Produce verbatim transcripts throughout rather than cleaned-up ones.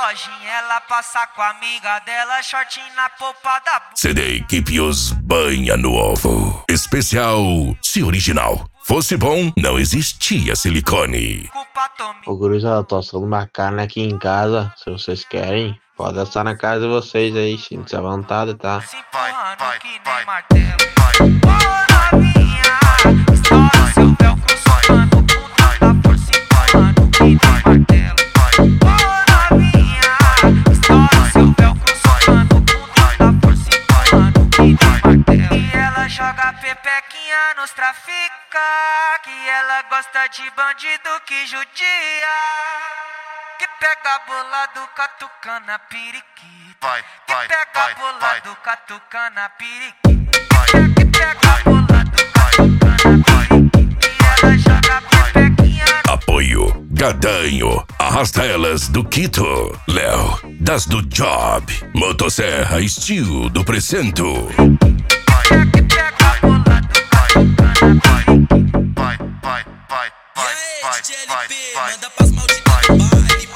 lojinha, ela passa com a amiga dela, shortinho na polpa da bunda. C D Equipe Os Banha no Ovo. Especial Se Original fosse bom, não existia silicone. Ô gurizada, tô assando uma carne aqui em casa. Se vocês querem, pode assar na casa de vocês aí, sinta-se à vontade, tá? Se empurrando que nem martelo. Ô novinha, estoura seu velcro socando com tanta força, empurrando que nem martelo. Ô novinha, estoura seu velcro socando com tanta força, empurrando que nem martelo. E ela joga pepequinha nos trafica, que ela gosta de bandido que judia, que pega bolado, catucana, periquita. Vai, Que vai, pega vai, bolado, catucana, periquita. Que pega bolado, catucana, periquita. E ela joga pepequinha. Apoio Gadanho, Arrasta Elas do Quito, Léo, das do Job, Motosserra Steel do Precinto. Que pega bolado, catucana, periquita. vai, vai, vai, vai, vai, D J vai, L P, vai. manda pras malditas do baile,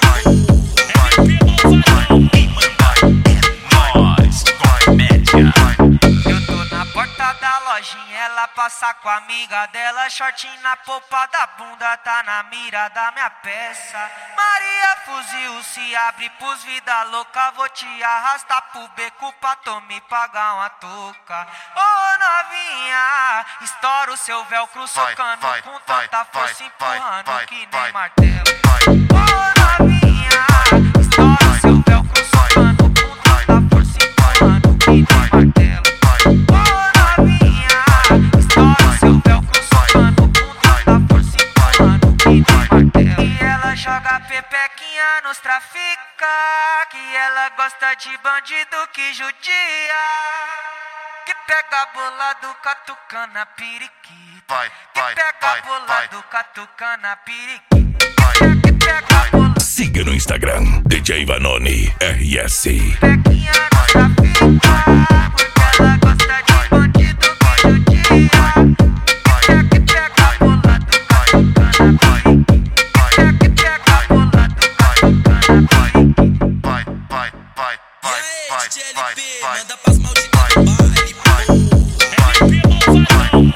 Eu tô na porta da lojinha, ela passa com a amiga dela, shortinho na polpa da bunda, tá na mira da minha peça. Maria fuzil se abre pros vida louca, vou te arrastar pro beco pra tu me pagar uma touca. Ô novinha, estoura o seu velcro Vai, socando vai, com vai, tanta vai, força, vai, empurrando vai, que nem vai, martelo. vai. Ô novinha, estoura o seu velcro socando com tanta força, empurrando que nem martelo. Ô novinha, estoura o seu velcro socando com tanta força, empurrando que nem martelo. E ela joga pepequinha nos trafica, que ela gosta de bandido que judia, que pega bolado, catucana, periquita. Vai, Que vai, pega vai, bolado, catucana, periquita. Que pega bolado, Siga no Instagram, D J Vanoni R S. pepequinha nos trafica, porque ela gosta de bandido que judia, que pega bolado, catucana, periquita. Que pega bolado, catucana, periquita. Vai, vai, vai, vai, E vai, aí, D J vai, L P, vai. manda pras malditas do baile, Vai, vai, vai,